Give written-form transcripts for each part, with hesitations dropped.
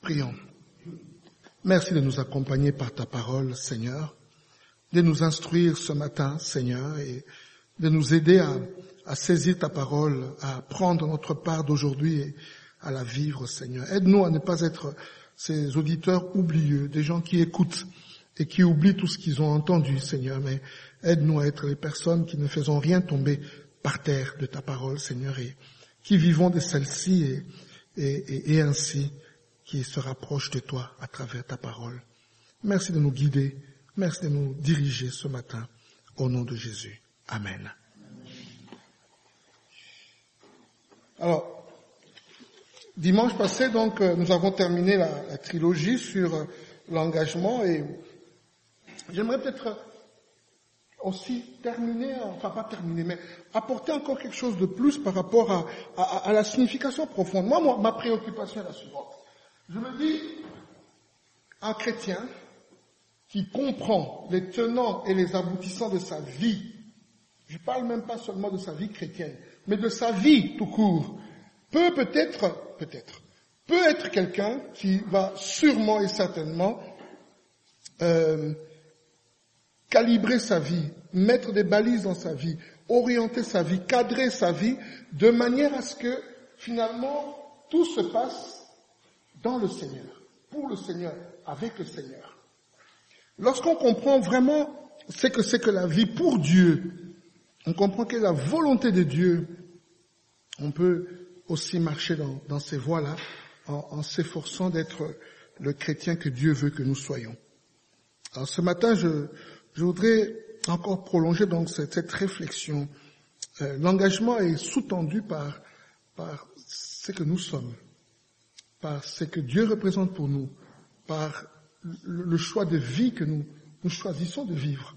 Prions. Merci de nous accompagner par ta parole, Seigneur, de nous instruire ce matin, Seigneur, et de nous aider à saisir ta parole, à prendre notre part d'aujourd'hui et à la vivre, Seigneur. Aide-nous à ne pas être ces auditeurs oublieux, des gens qui écoutent et qui oublient tout ce qu'ils ont entendu, Seigneur, mais aide-nous à être les personnes qui ne faisons rien tomber par terre de ta parole, Seigneur, et qui vivons de celle-ci et ainsi qui se rapprochent de toi à travers ta parole. Merci de nous guider, merci de nous diriger ce matin, au nom de Jésus. Amen. Alors, dimanche passé, donc, nous avons terminé la trilogie sur l'engagement et j'aimerais peut-être aussi terminer, enfin pas terminer, mais apporter encore quelque chose de plus par rapport à la signification profonde. Moi, ma préoccupation est la suivante. Je me dis, un chrétien qui comprend les tenants et les aboutissants de sa vie, je parle même pas seulement de sa vie chrétienne, mais de sa vie tout court, peut être quelqu'un qui va sûrement et certainement calibrer sa vie, mettre des balises dans sa vie, orienter sa vie, cadrer sa vie, de manière à ce que finalement tout se passe dans le Seigneur, pour le Seigneur, avec le Seigneur. Lorsqu'on comprend vraiment ce que c'est que la vie pour Dieu, on comprend quelle est la volonté de Dieu, on peut aussi marcher dans ces voies-là en s'efforçant d'être le chrétien que Dieu veut que nous soyons. Alors ce matin, je voudrais encore prolonger donc cette réflexion. L'engagement est sous-tendu par ce que nous sommes, par ce que Dieu représente pour nous, par le choix de vie que nous choisissons de vivre.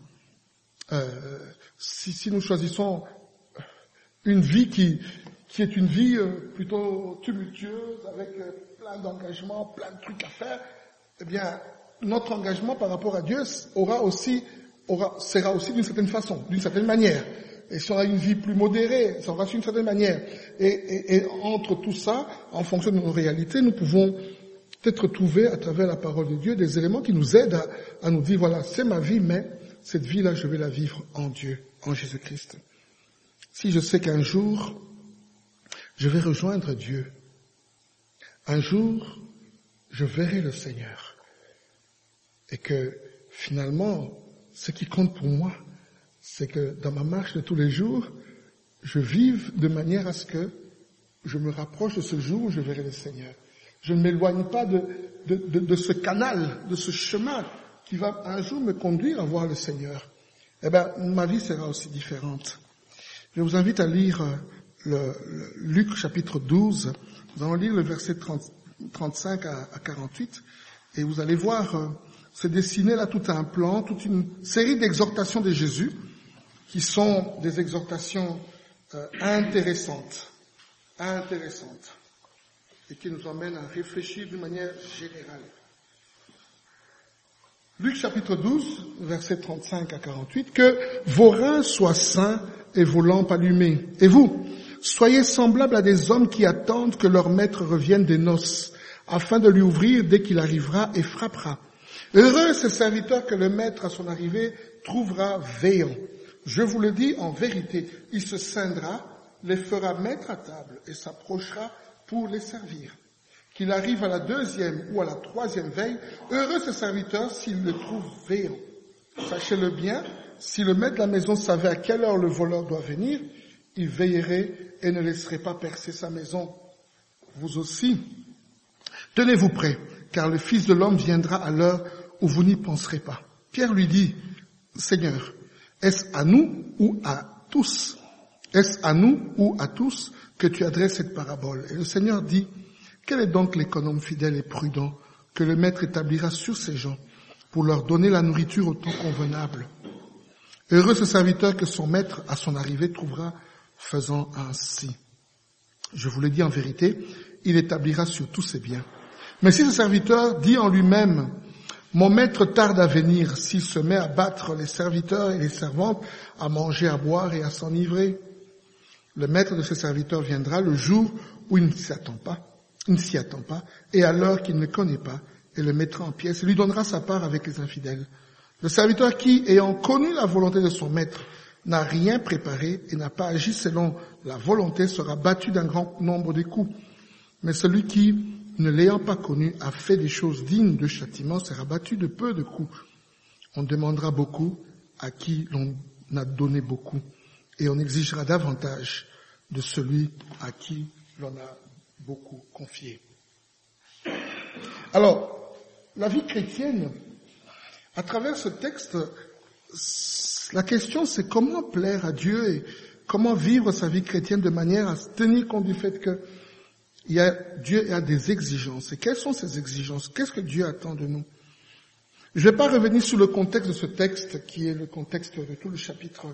Si nous choisissons une vie qui est une vie plutôt tumultueuse, avec plein d'engagements, plein de trucs à faire, eh bien, notre engagement par rapport à Dieu sera aussi d'une certaine façon, d'une certaine manière. Et si on a une vie plus modérée, ça aura d'une certaine manière. Et entre tout ça, en fonction de nos réalités, nous pouvons peut-être trouver à travers la parole de Dieu des éléments qui nous aident à nous dire, voilà, c'est ma vie, mais cette vie-là, je vais la vivre en Dieu, en Jésus-Christ. Si je sais qu'un jour, je vais rejoindre Dieu, un jour, je verrai le Seigneur, et que finalement, ce qui compte pour moi, c'est que dans ma marche de tous les jours, je vive de manière à ce que je me rapproche de ce jour où je verrai le Seigneur. Je ne m'éloigne pas de ce canal, de ce chemin qui va un jour me conduire à voir le Seigneur. Eh ben, ma vie sera aussi différente. Je vous invite à lire Luc chapitre 12. Nous allons lire le verset 35 à 48 et vous allez voir se dessiner là tout un plan, toute une série d'exhortations de Jésus qui sont des exhortations intéressantes et qui nous emmènent à réfléchir d'une manière générale. Luc chapitre 12, versets 35 à 48, que vos reins soient sains et vos lampes allumées. Et vous, soyez semblables à des hommes qui attendent que leur maître revienne des noces, afin de lui ouvrir dès qu'il arrivera et frappera. Heureux ce serviteur que le maître à son arrivée trouvera veillant. Je vous le dis en vérité, il se ceindra, les fera mettre à table et s'approchera pour les servir. Qu'il arrive à la 2e ou à la 3e veille, heureux ce serviteur s'il le trouve veillant. Sachez-le bien, si le maître de la maison savait à quelle heure le voleur doit venir, il veillerait et ne laisserait pas percer sa maison. Vous aussi, tenez-vous prêts, car le Fils de l'homme viendra à l'heure où vous n'y penserez pas. Pierre lui dit, Seigneur, est-ce à nous ou à tous? Est-ce à nous ou à tous que tu adresses cette parabole? Et le Seigneur dit, quel est donc l'économe fidèle et prudent que le maître établira sur ses gens pour leur donner la nourriture au temps convenable? Heureux ce serviteur que son maître à son arrivée trouvera faisant ainsi. Je vous le dis en vérité, il établira sur tous ses biens. Mais si ce serviteur dit en lui-même, mon maître tarde à venir, s'il se met à battre les serviteurs et les servantes, à manger, à boire et à s'enivrer, le maître de ce serviteur viendra le jour où il ne s'y attend pas, il ne s'y attend pas, et à l'heure qu'il ne connaît pas, et le mettra en pièces, et lui donnera sa part avec les infidèles. Le serviteur qui, ayant connu la volonté de son maître, n'a rien préparé et n'a pas agi selon la volonté sera battu d'un grand nombre de coups. Mais celui qui, ne l'ayant pas connu, a fait des choses dignes de châtiment sera battu de peu de coups. On demandera beaucoup à qui l'on a donné beaucoup, et on exigera davantage de celui à qui l'on a beaucoup confié. Alors, la vie chrétienne, à travers ce texte, la question c'est comment plaire à Dieu et comment vivre sa vie chrétienne de manière à se tenir compte du fait que Dieu a des exigences. Et quelles sont ces exigences? Qu'est-ce que Dieu attend de nous? Je ne vais pas revenir sur le contexte de ce texte qui est le contexte de tout le chapitre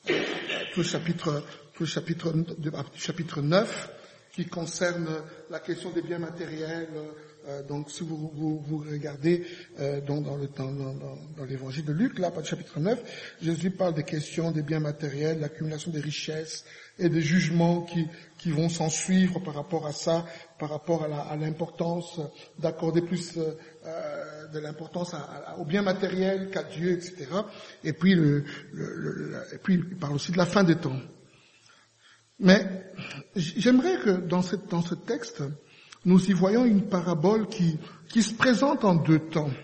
9 qui concerne la question des biens matériels. Donc, si vous regardez dans l'évangile de Luc, là, par le chapitre 9, Jésus parle des questions des biens matériels, l'accumulation des richesses et des jugements qui vont s'en suivre par rapport à ça, par rapport à l'importance d'accorder plus de l'importance aux biens matériels qu'à Dieu, etc. Et puis, et puis il parle aussi de la fin des temps. Mais j'aimerais que dans ce texte, nous y voyons une parabole qui se présente en deux temps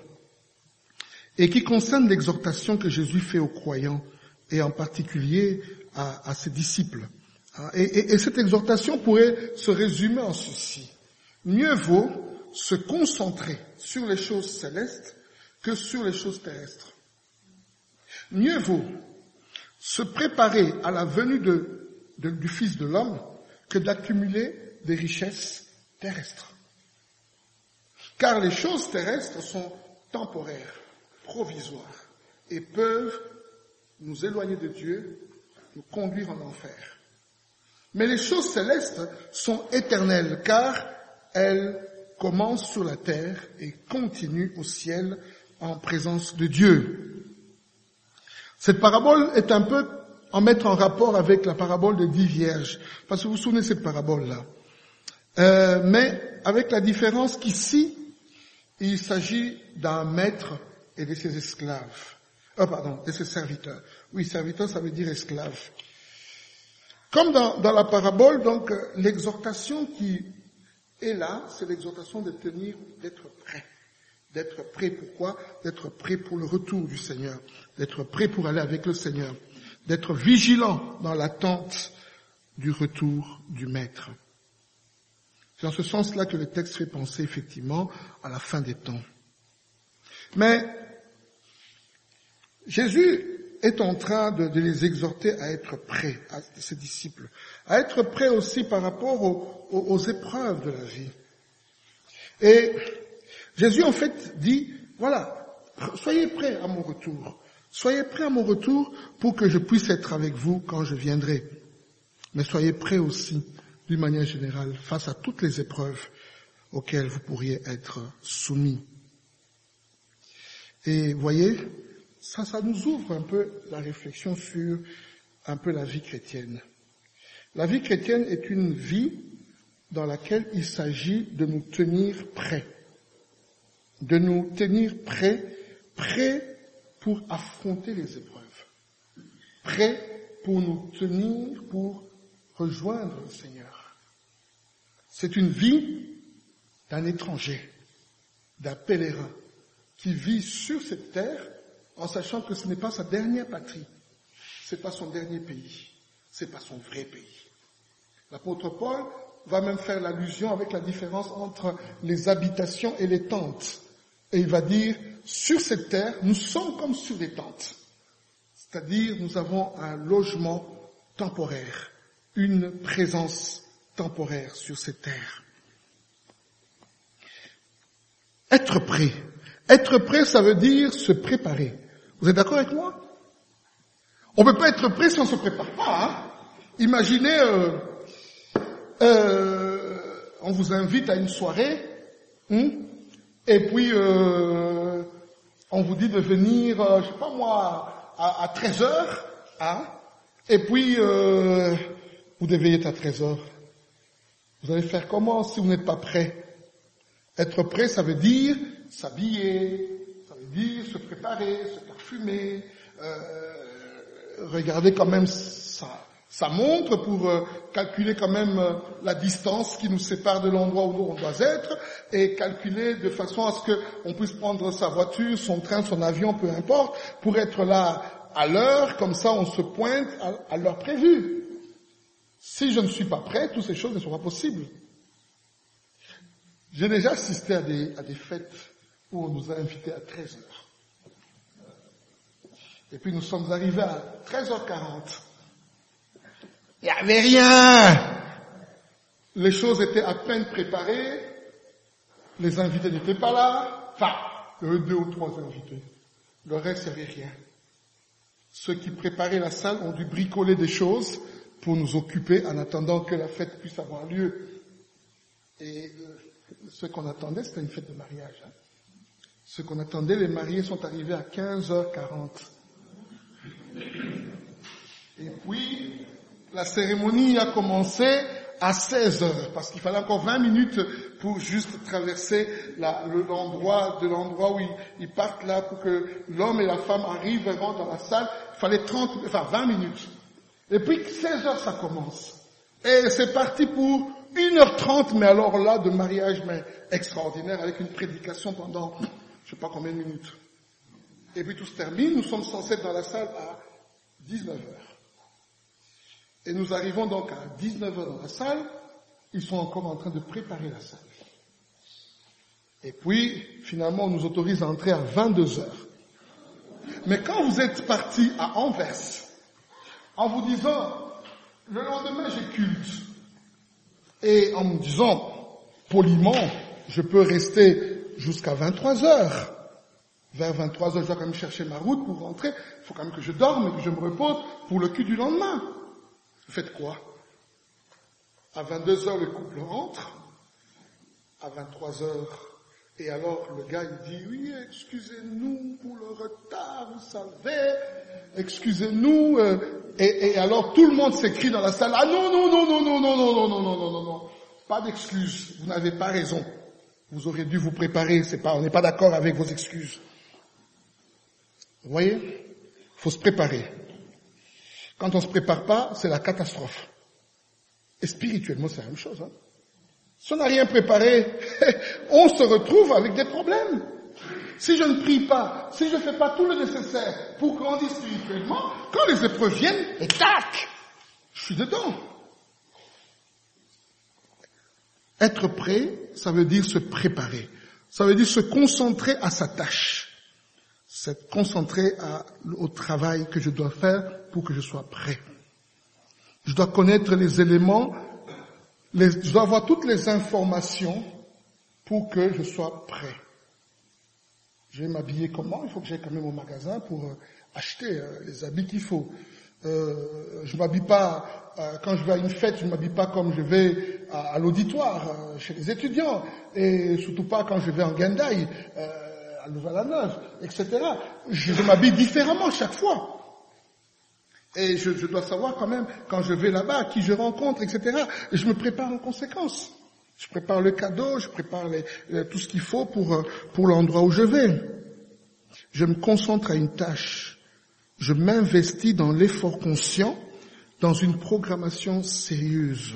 et qui concerne l'exhortation que Jésus fait aux croyants et en particulier à ses disciples. Et cette exhortation pourrait se résumer en ceci. Mieux vaut se concentrer sur les choses célestes que sur les choses terrestres. Mieux vaut se préparer à la venue du Fils de l'homme que d'accumuler des richesses terrestres. Car les choses terrestres sont temporaires, provisoires, et peuvent nous éloigner de Dieu, nous conduire en enfer. Mais les choses célestes sont éternelles, car elles commencent sur la terre et continuent au ciel en présence de Dieu. Cette parabole est un peu en mettre en rapport avec la parabole des 10 vierges, parce que vous vous souvenez de cette parabole-là. Mais avec la différence qu'ici, il s'agit d'un maître et de ses esclaves. De ses serviteurs. Oui, serviteur, ça veut dire esclave. Comme dans la parabole, donc, l'exhortation qui est là, c'est l'exhortation d'être prêt. D'être prêt pourquoi? D'être prêt pour le retour du Seigneur. D'être prêt pour aller avec le Seigneur. D'être vigilant dans l'attente du retour du Maître. C'est dans ce sens-là que le texte fait penser effectivement à la fin des temps. Mais Jésus est en train de les exhorter à être prêts, à ses disciples, à être prêts aussi par rapport aux épreuves de la vie. Et Jésus en fait dit, voilà, soyez prêts à mon retour. Soyez prêts à mon retour pour que je puisse être avec vous quand je viendrai. Mais soyez prêts aussi, d'une manière générale, face à toutes les épreuves auxquelles vous pourriez être soumis. Et voyez, ça nous ouvre un peu la réflexion sur un peu la vie chrétienne. La vie chrétienne est une vie dans laquelle il s'agit de nous tenir prêts. De nous tenir prêts pour affronter les épreuves. Prêts pour nous tenir, pour rejoindre le Seigneur. C'est une vie d'un étranger, d'un pèlerin, qui vit sur cette terre en sachant que ce n'est pas sa dernière patrie, c'est pas son dernier pays, c'est pas son vrai pays. L'apôtre Paul va même faire l'allusion avec la différence entre les habitations et les tentes. Et il va dire, sur cette terre, nous sommes comme sur des tentes. C'est-à-dire, nous avons un logement temporaire, une présence temporaire sur cette terre. Être prêt. Être prêt, ça veut dire se préparer. Vous êtes d'accord avec moi? On ne peut pas être prêt si on ne se prépare pas. Hein? Imaginez, on vous invite à une soirée, et puis on vous dit de venir, je sais pas moi, à 13h, et puis vous devez être à 13h. Vous allez faire comment si vous n'êtes pas prêt? Être prêt, ça veut dire s'habiller, ça veut dire se préparer, se parfumer, regarder quand même sa montre pour calculer quand même la distance qui nous sépare de l'endroit où on doit être et calculer de façon à ce qu'on puisse prendre sa voiture, son train, son avion, peu importe, pour être là à l'heure, comme ça on se pointe à l'heure prévue. Si je ne suis pas prêt, toutes ces choses ne sont pas possibles. J'ai déjà assisté à des fêtes où on nous a invités à 13h. Et puis nous sommes arrivés à 13h40. Il n'y avait rien. Les choses étaient à peine préparées. Les invités n'étaient pas là. Enfin, il y avait 2 ou 3 invités. Le reste, il n'y avait rien. Ceux qui préparaient la salle ont dû bricoler des choses pour nous occuper en attendant que la fête puisse avoir lieu. Et ce qu'on attendait, c'était une fête de mariage. Ce qu'on attendait, les mariés sont arrivés à 15h40. Et puis, la cérémonie a commencé à 16h, parce qu'il fallait encore 20 minutes pour juste traverser l'endroit où ils partent là, pour que l'homme et la femme arrivent vraiment dans la salle. Il fallait 20 minutes. Et puis 16h ça commence. Et c'est parti pour 1h30, mais alors là, de mariage, mais extraordinaire, avec une prédication pendant, je sais pas combien de minutes. Et puis tout se termine, nous sommes censés être dans la salle à 19h. Et nous arrivons donc à 19h dans la salle, ils sont encore en train de préparer la salle. Et puis, finalement, on nous autorise à entrer à 22h. Mais quand vous êtes parti à Anvers, en vous disant, le lendemain j'ai culte, et en me disant, poliment, je peux rester jusqu'à 23h. Vers 23h, je dois quand même chercher ma route pour rentrer. Il faut quand même que je dorme et que je me repose pour le culte du lendemain. Vous faites quoi? À 22h, le couple rentre. À 23h, et alors le gars il dit, oui, excusez-nous pour le retard, vous savez, excusez-nous. Et alors tout le monde s'écrie dans la salle, ah non, non, non, non, non, non, non, non, non, non, non, non, non, pas d'excuses, vous n'avez pas raison. Vous auriez dû vous préparer, on n'est pas d'accord avec vos excuses. Vous voyez? Il faut se préparer. Quand on se prépare pas, c'est la catastrophe. Et spirituellement, c'est la même chose. Hein. Si on n'a rien préparé, on se retrouve avec des problèmes. Si je ne prie pas, si je ne fais pas tout le nécessaire pour grandir spirituellement, quand les épreuves viennent, et tac, je suis dedans. Être prêt, ça veut dire se préparer. Ça veut dire se concentrer à sa tâche. Se concentrer au travail que je dois faire pour que je sois prêt. Je dois connaître les éléments, je dois avoir toutes les informations pour que je sois prêt. Je vais m'habiller comment? Il faut que j'aille quand même au magasin pour acheter les habits qu'il faut. Je m'habille pas, quand je vais à une fête, je m'habille pas comme je vais à l'auditoire, chez les étudiants, et surtout pas quand je vais en Gendai, à Louvain-la-Neuve, etc. Je m'habille différemment chaque fois. Et je dois savoir quand même, quand je vais là-bas, qui je rencontre, etc. Et je me prépare en conséquence. Je prépare le cadeau, je prépare tout ce qu'il faut pour l'endroit où je vais. Je me concentre à une tâche. Je m'investis dans l'effort conscient, dans une programmation sérieuse.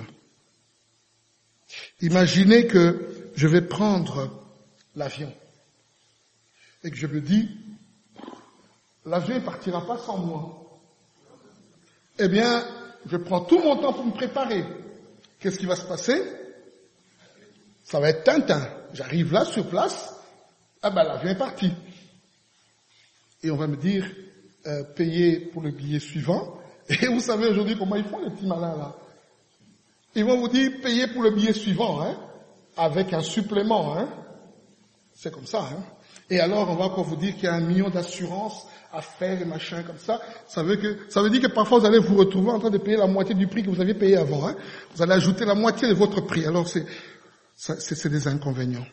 Imaginez que je vais prendre l'avion et que je me dis, l'avion ne partira pas sans moi. Eh bien, je prends tout mon temps pour me préparer. Qu'est-ce qui va se passer? Ça va être Tintin. J'arrive là, sur place, l'avion est parti. Et on va me dire, payer pour le billet suivant. Et vous savez aujourd'hui comment ils font les petits malins là. Ils vont vous dire, payer pour le billet suivant, hein, avec un supplément, hein. C'est comme ça, hein. Et alors, on va encore vous dire qu'il y a 1 million d'assurances à faire et machin comme ça. Ça veut dire que parfois vous allez vous retrouver en train de payer la moitié du prix que vous aviez payé avant, hein. Vous allez ajouter la moitié de votre prix. Alors c'est des inconvénients.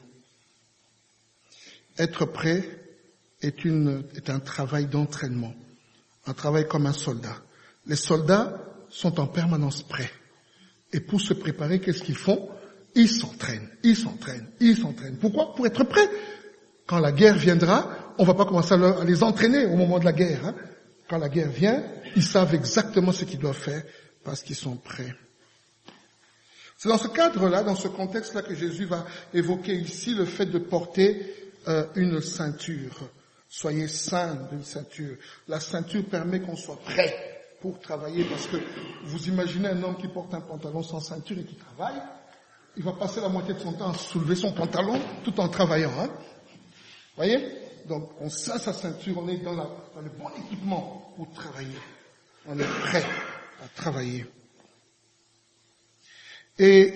Être prêt est un travail d'entraînement. Un travail comme un soldat. Les soldats sont en permanence prêts. Et pour se préparer, qu'est-ce qu'ils font? ils s'entraînent. Pourquoi? Pour être prêts. Quand la guerre viendra, on va pas commencer à les entraîner au moment de la guerre. Hein. Quand la guerre vient, ils savent exactement ce qu'ils doivent faire parce qu'ils sont prêts. C'est dans ce cadre-là, dans ce contexte-là que Jésus va évoquer ici le fait de porter une ceinture. Soyez saints d'une ceinture. La ceinture permet qu'on soit prêt pour travailler parce que vous imaginez un homme qui porte un pantalon sans ceinture et qui travaille, il va passer la moitié de son temps à soulever son pantalon tout en travaillant. Hein. Voyez? Donc on ceint sa ceinture, on est dans le bon équipement pour travailler. On est prêt à travailler. Et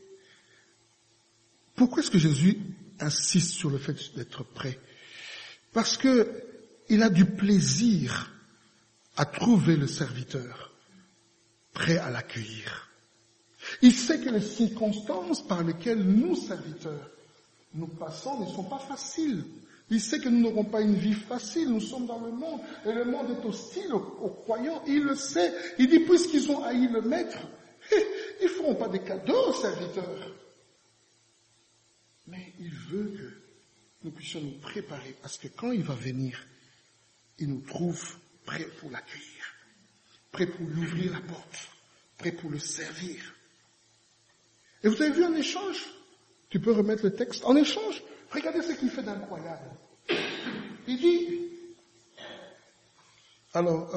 pourquoi est-ce que Jésus insiste sur le fait d'être prêt? Parce que il a du plaisir à trouver le serviteur prêt à l'accueillir. Il sait que les circonstances par lesquelles nous, serviteurs, nous passons ne sont pas faciles. Il sait que nous n'aurons pas une vie facile. Nous sommes dans le monde et le monde est hostile aux croyants. Il le sait. Il dit, puisqu'ils ont haï le maître, ils ne feront pas des cadeaux aux serviteurs. Mais il veut que nous puissions nous préparer parce que quand il va venir, il nous trouve prêts pour l'accueillir, prêts pour lui ouvrir la porte, prêts pour le servir. Et vous avez vu en échange, tu peux remettre le texte, en échange, regardez ce qu'il fait d'incroyable. Il dit, alors,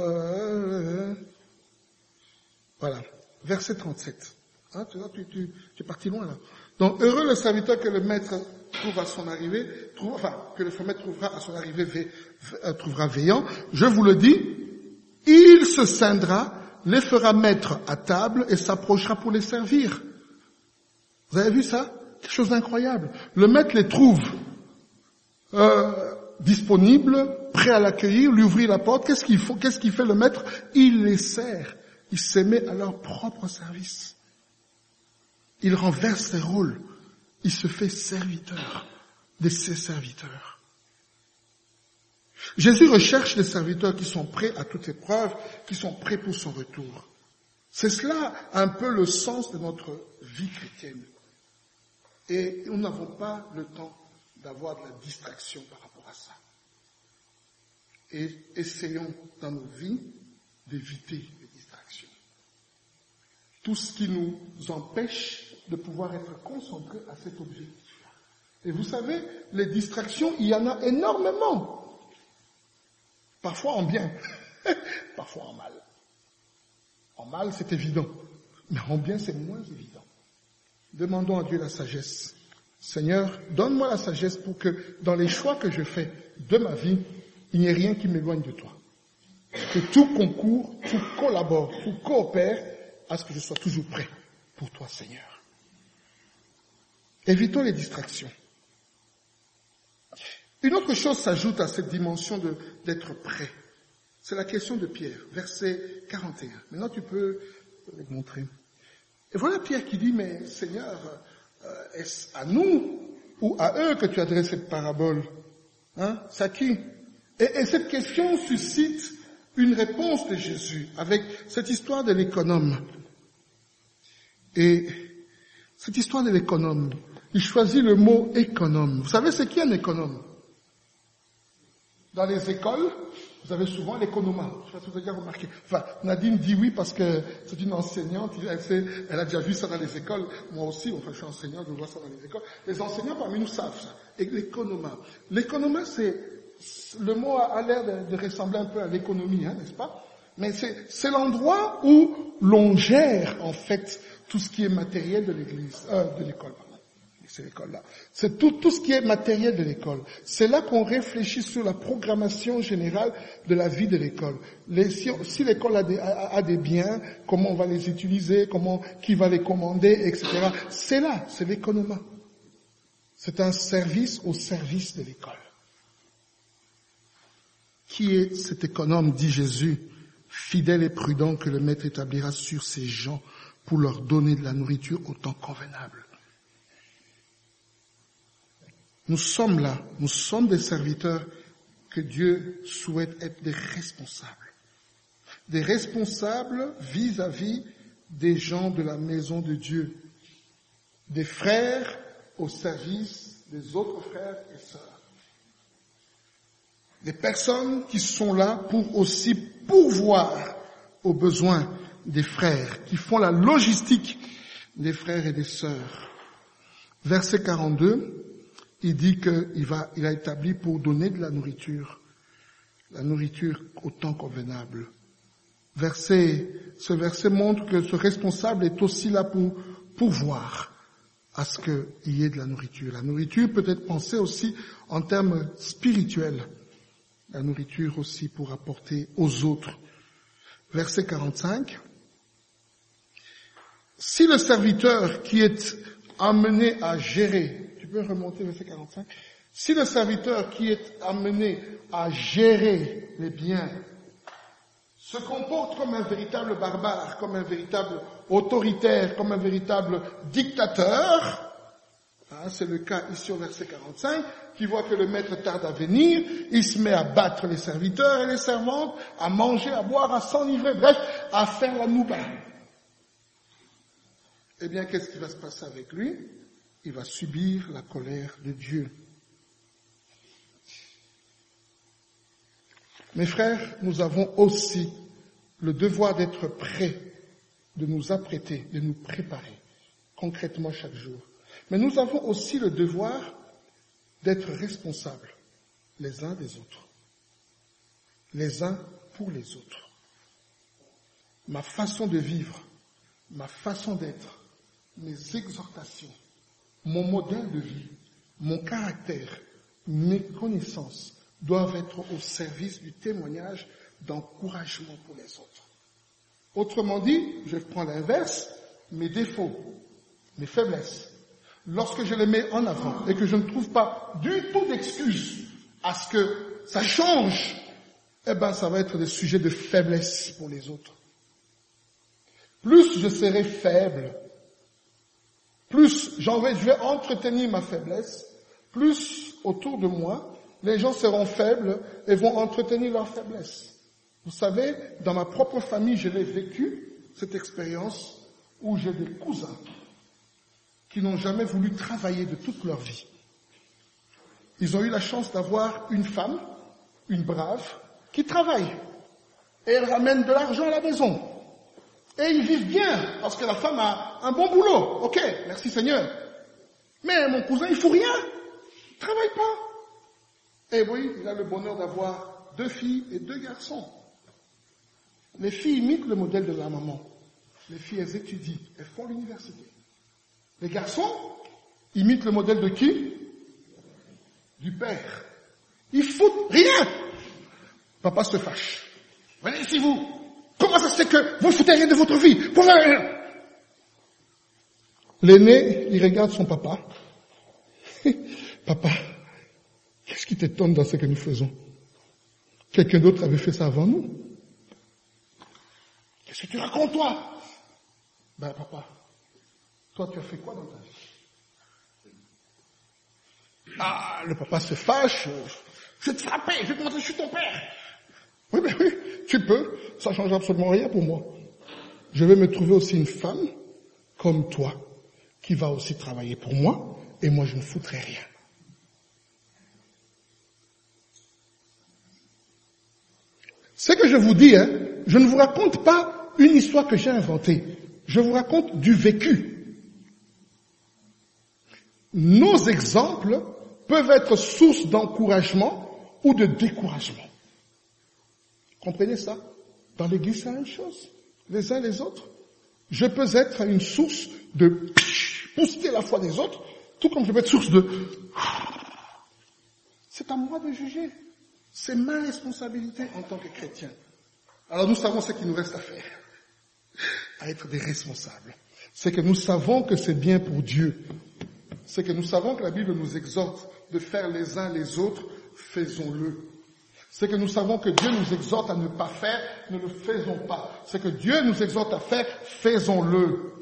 voilà, verset 37. Hein, tu es parti loin là. Donc, heureux le serviteur que le maître trouve à son arrivée, que le maître trouvera à son arrivée, trouvera veillant. Je vous le dis, il se ceindra, les fera mettre à table et s'approchera pour les servir. Vous avez vu ça? Quelque chose d'incroyable. Le maître les trouve disponibles, prêts à l'accueillir, lui ouvrir la porte. Qu'est-ce qu'il faut? Qu'est-ce qu'il fait le maître? Il les sert. Il se met à leur propre service. Il renverse ses rôles. Il se fait serviteur de ses serviteurs. Jésus recherche les serviteurs qui sont prêts à toute épreuve, qui sont prêts pour son retour. C'est cela un peu le sens de notre vie chrétienne. Et nous n'avons pas le temps d'avoir de la distraction par rapport à ça. Et essayons dans nos vies d'éviter les distractions. Tout ce qui nous empêche de pouvoir être concentrés à cet objectif. Et vous savez, les distractions, il y en a énormément. Parfois en bien, parfois en mal. En mal, c'est évident. Mais en bien, c'est moins évident. Demandons à Dieu la sagesse. Seigneur, donne-moi la sagesse pour que dans les choix que je fais de ma vie, il n'y ait rien qui m'éloigne de toi. Que tout concourt, tout collabore, tout coopère à ce que je sois toujours prêt pour toi, Seigneur. Évitons les distractions. Une autre chose s'ajoute à cette dimension d'être prêt. C'est la question de Pierre, verset 41. Maintenant, tu peux le montrer. Et voilà Pierre qui dit, mais Seigneur, est-ce à nous ou à eux que tu adresses cette parabole? Hein? C'est à qui? Et cette question suscite une réponse de Jésus avec cette histoire de l'économe. Et cette histoire de l'économe, il choisit le mot économe. Vous savez c'est qui un économe? Dans les écoles, vous avez souvent l'économat. Je ne sais pas si vous avez déjà remarqué. Enfin, Nadine dit oui parce que c'est une enseignante, elle a déjà vu ça dans les écoles. Moi aussi, je suis enseignant, je vois ça dans les écoles. Les enseignants parmi nous savent ça. Et l'économat. L'économat, le mot a l'air de ressembler un peu à l'économie, hein, n'est-ce pas? Mais c'est l'endroit où l'on gère, en fait, tout ce qui est matériel de l'école. C'est l'école-là. C'est tout ce qui est matériel de l'école. C'est là qu'on réfléchit sur la programmation générale de la vie de l'école. Si l'école a des biens, comment on va les utiliser, qui va les commander, etc. C'est là, c'est l'économat. C'est un service au service de l'école. Qui est cet économe, dit Jésus, fidèle et prudent que le maître établira sur ses gens pour leur donner de la nourriture au temps convenable. Nous sommes là, nous sommes des serviteurs que Dieu souhaite être des responsables. Des responsables vis-à-vis des gens de la maison de Dieu. des frères au service des autres frères et sœurs. Des personnes qui sont là pour aussi pourvoir aux besoins des frères, qui font la logistique des frères et des sœurs. Verset 42, il dit qu'il a établi pour donner de la nourriture au temps convenable. Ce verset montre que ce responsable est aussi là pour pourvoir à ce qu'il y ait de la nourriture. La nourriture peut être pensée aussi en termes spirituels. La nourriture aussi pour apporter aux autres. Verset 45. Si le serviteur qui est amené à gérer, tu peux remonter verset 45, si le serviteur qui est amené à gérer les biens se comporte comme un véritable barbare, comme un véritable autoritaire, comme un véritable dictateur, c'est le cas ici au verset 45, qui voit que le maître tarde à venir, il se met à battre les serviteurs et les servantes, à manger, à boire, à s'enivrer, bref, à faire la nouba. Eh bien, qu'est-ce qui va se passer avec lui? Il va subir la colère de Dieu. Mes frères, nous avons aussi le devoir d'être prêts, de nous apprêter, de nous préparer concrètement chaque jour. Mais nous avons aussi le devoir d'être responsables les uns des autres, les uns pour les autres. Ma façon de vivre, ma façon d'être, mes exhortations, mon modèle de vie, mon caractère, mes connaissances doivent être au service du témoignage d'encouragement pour les autres. Autrement dit, je prends l'inverse, mes défauts, mes faiblesses. Lorsque je les mets en avant et que je ne trouve pas du tout d'excuses à ce que ça change, eh ben ça va être des sujets de faiblesse pour les autres. Plus je serai faible, plus je vais entretenir ma faiblesse, plus autour de moi, les gens seront faibles et vont entretenir leur faiblesse. Vous savez, dans ma propre famille, je l'ai vécu, cette expérience, où j'ai des cousins qui n'ont jamais voulu travailler de toute leur vie. Ils ont eu la chance d'avoir une femme, une brave, qui travaille. Et elle ramène de l'argent à la maison. Et ils vivent bien, parce que la femme a un bon boulot. Ok, merci Seigneur. Mais mon cousin, il ne fout rien. Il ne travaille pas. Et oui, il a le bonheur d'avoir 2 filles et 2 garçons. Les filles imitent le modèle de la maman. Les filles, elles étudient, elles font l'université. Les garçons imitent le modèle de qui? Du père. Ils foutent rien. Papa se fâche. Venez ici vous. Comment ça se fait que vous ne foutez rien de votre vie? Pourquoi rien? L'aîné, il regarde son papa. Papa, qu'est-ce qui t'étonne dans ce que nous faisons? Quelqu'un d'autre avait fait ça avant nous. Qu'est-ce que tu racontes, toi? Ben, papa, toi, tu as fait quoi dans ta vie? Ah, le papa se fâche. Je vais te frapper, je vais te montrer que je suis ton père. Oui, ben oui, tu peux. Ça change absolument rien pour moi. Je vais me trouver aussi une femme comme toi, qui va aussi travailler pour moi, et moi, je ne foutrai rien. Ce que je vous dis, je ne vous raconte pas une histoire que j'ai inventée. Je vous raconte du vécu. Nos exemples peuvent être source d'encouragement ou de découragement. Comprenez ça? Dans l'église, c'est la même chose. Les uns les autres. Je peux être une source de booster la foi des autres, tout comme je peux être source de... C'est à moi de juger. C'est ma responsabilité en tant que chrétien. Alors nous savons ce qu'il nous reste à faire. À être des responsables. C'est que nous savons que c'est bien pour Dieu. C'est que nous savons que la Bible nous exhorte de faire les uns les autres, faisons-le. C'est que nous savons que Dieu nous exhorte à ne pas faire, ne le faisons pas. C'est que Dieu nous exhorte à faire, faisons-le.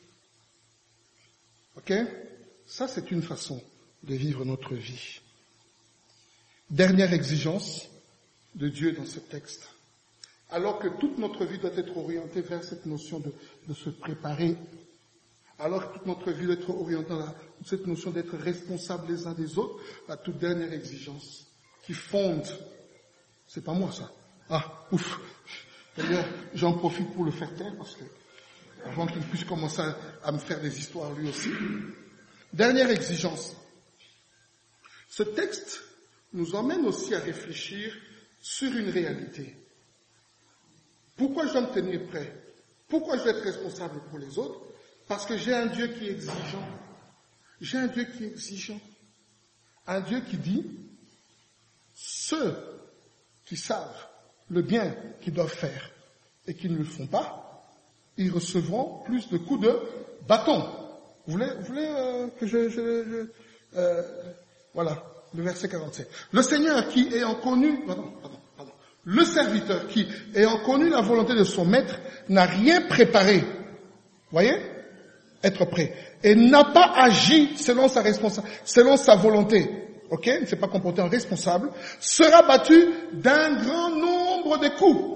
Ok? Ça, c'est une façon de vivre notre vie. Dernière exigence de Dieu dans ce texte. Alors que toute notre vie doit être orientée vers cette notion de se préparer alors que toute notre vie doit être orientée dans cette notion d'être responsables les uns des autres, la toute dernière exigence qui fonde, c'est pas moi ça. Ah, ouf. D'ailleurs, j'en profite pour le faire taire parce que avant qu'il puisse commencer à me faire des histoires lui aussi. Dernière exigence. Ce texte nous emmène aussi à réfléchir sur une réalité. Pourquoi je dois me tenir prêt? Pourquoi je dois être responsable pour les autres? Parce que j'ai un Dieu qui est exigeant. J'ai un Dieu qui est exigeant. Un Dieu qui dit, ceux qui savent le bien qu'ils doivent faire et qui ne le font pas, ils recevront plus de coups de bâton. Vous voulez que voilà, le verset 47. Le Seigneur qui ayant connu, le serviteur qui ayant connu la volonté de son maître n'a rien préparé. Voyez? Être prêt. Et n'a pas agi selon sa volonté. Ok? Il ne s'est pas comporté en responsable. Sera battu d'un grand nombre de coups.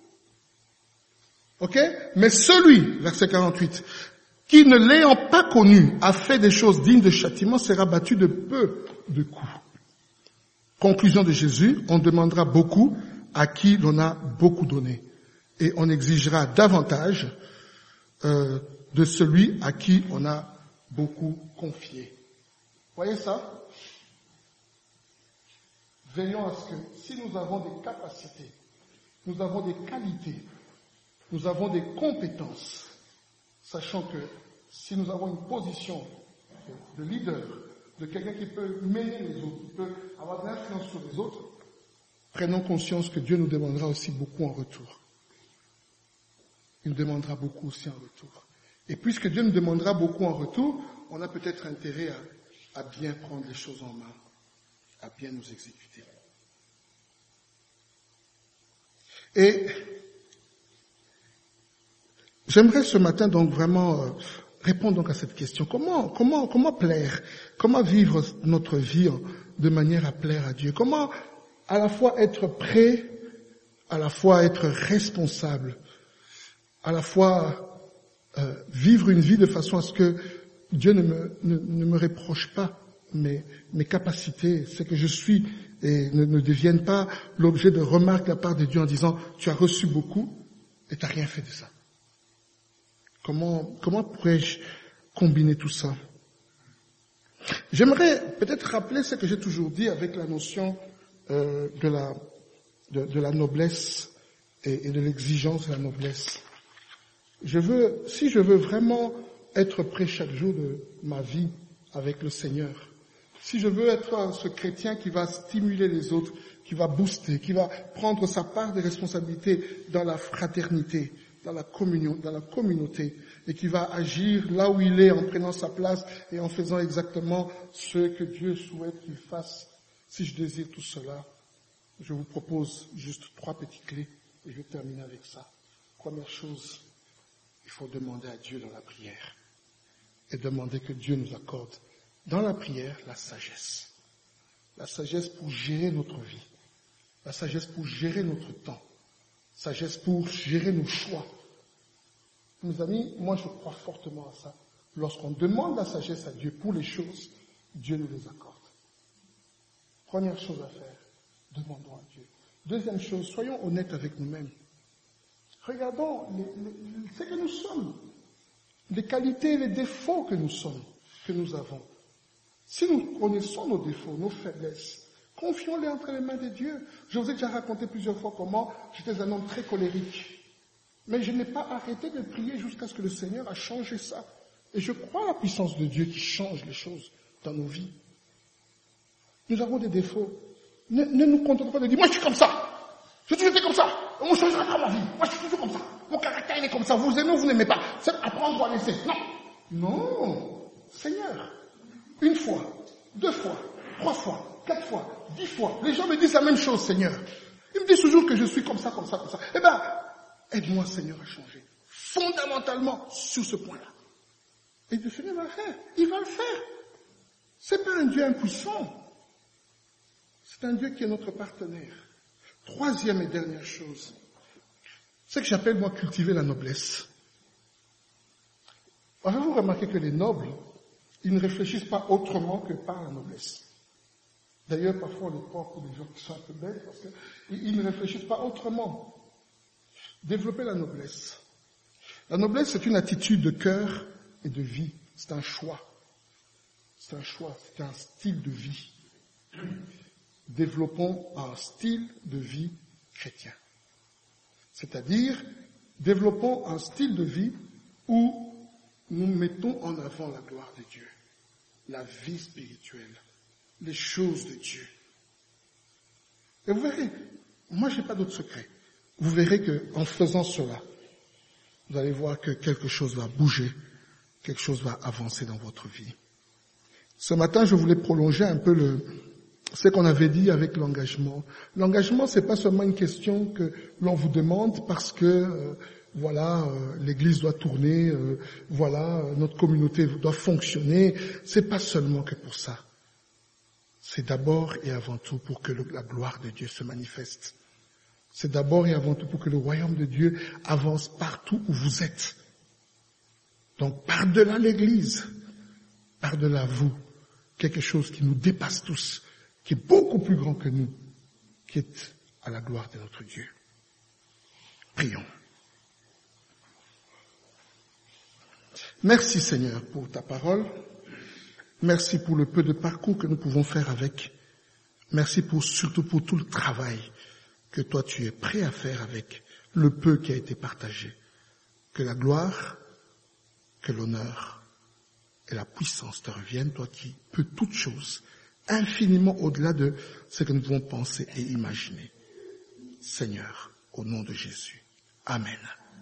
Ok? Mais celui, verset 48, qui ne l'ayant pas connu a fait des choses dignes de châtiment sera battu de peu de coups. Conclusion de Jésus, on demandera beaucoup à qui l'on a beaucoup donné. Et on exigera davantage de celui à qui on a beaucoup confié. Voyez ça? Veillons à ce que si nous avons des capacités, nous avons des qualités, nous avons des compétences, sachant que si nous avons une position de leader, de quelqu'un qui peut mener les autres, qui peut avoir de l'influence sur les autres, prenons conscience que Dieu nous demandera aussi beaucoup en retour. Il nous demandera beaucoup aussi en retour. Et puisque Dieu nous demandera beaucoup en retour, on a peut-être intérêt à bien prendre les choses en main, à bien nous exécuter. Et j'aimerais ce matin donc vraiment répondre donc à cette question. Comment plaire? Comment vivre notre vie de manière à plaire à Dieu? Comment à la fois être prêt, à la fois être responsable, à la fois vivre une vie de façon à ce que Dieu ne me reproche pas mes capacités, ce que je suis, et ne deviennent pas l'objet de remarques de la part de Dieu en disant « tu as reçu beaucoup et tu n'as rien fait de ça ». Comment pourrais-je combiner tout ça? J'aimerais peut-être rappeler ce que j'ai toujours dit avec la notion de la noblesse et de l'exigence de la noblesse. Si je veux vraiment être prêt chaque jour de ma vie avec le Seigneur, si je veux être ce chrétien qui va stimuler les autres, qui va booster, qui va prendre sa part de responsabilité dans la fraternité, dans la communion, dans la communauté, et qui va agir là où il est en prenant sa place et en faisant exactement ce que Dieu souhaite qu'il fasse. Si je désire tout cela, je vous propose juste 3 petites clés et je vais terminer avec ça. Première chose, il faut demander à Dieu dans la prière et demander que Dieu nous accorde dans la prière la sagesse. La sagesse pour gérer notre vie, la sagesse pour gérer notre temps, la sagesse pour gérer nos choix. Mes amis, moi je crois fortement à ça. Lorsqu'on demande la sagesse à Dieu pour les choses, Dieu nous les accorde. Première chose à faire, demandons à Dieu. Deuxième chose, soyons honnêtes avec nous-mêmes. Regardons ce que nous sommes, les qualités et les défauts que nous avons. Si nous connaissons nos défauts, nos faiblesses, confions-les entre les mains de Dieu. Je vous ai déjà raconté plusieurs fois comment j'étais un homme très colérique. Mais je n'ai pas arrêté de prier jusqu'à ce que le Seigneur a changé ça. Et je crois à la puissance de Dieu qui change les choses dans nos vies. Nous avons des défauts. Ne nous contentons pas de dire, moi je suis comme ça. Je suis toujours été comme ça. On ne changera pas ma vie. Moi je suis toujours comme ça. Mon caractère il est comme ça. Vous aimez ou vous n'aimez pas. C'est apprendre ou à laisser. Non. Seigneur. 1 fois, 2 fois, 3 fois, 4 fois, 10 fois. Les gens me disent la même chose, Seigneur. Ils me disent toujours que je suis comme ça, comme ça, comme ça. Eh ben, aide-moi, Seigneur, à changer. Fondamentalement, sur ce point-là. Et le Seigneur va le faire. Il va le faire. C'est pas un Dieu impuissant. C'est un Dieu qui est notre partenaire. 3e et dernière chose. C'est ce que j'appelle, moi, cultiver la noblesse. Avez-vous remarqué que les nobles, ils ne réfléchissent pas autrement que par la noblesse? D'ailleurs, parfois, on les prend pour des gens qui sont un peu bêtes parce qu'ils ne réfléchissent pas autrement. Développer la noblesse. La noblesse, c'est une attitude de cœur et de vie. C'est un choix. C'est un choix, c'est un style de vie. Développons un style de vie chrétien. C'est-à-dire, développons un style de vie où nous mettons en avant la gloire de Dieu, la vie spirituelle, les choses de Dieu. Et vous verrez, moi je n'ai pas d'autre secret. Vous verrez qu'en faisant cela, vous allez voir que quelque chose va bouger, quelque chose va avancer dans votre vie. Ce matin, je voulais prolonger un peu ce qu'on avait dit avec l'engagement. L'engagement, c'est pas seulement une question que l'on vous demande parce que l'Église doit tourner, notre communauté doit fonctionner. C'est pas seulement que pour ça. C'est d'abord et avant tout pour que la gloire de Dieu se manifeste. C'est d'abord et avant tout pour que le royaume de Dieu avance partout où vous êtes. Donc, par-delà l'Église, par-delà vous, quelque chose qui nous dépasse tous, qui est beaucoup plus grand que nous, qui est à la gloire de notre Dieu. Prions. Merci Seigneur pour ta parole. Merci pour le peu de parcours que nous pouvons faire avec. Merci surtout pour tout le travail que toi tu es prêt à faire avec le peu qui a été partagé. Que la gloire, que l'honneur et la puissance te reviennent, toi qui peux toutes choses, infiniment au-delà de ce que nous pouvons penser et imaginer. Seigneur, au nom de Jésus. Amen.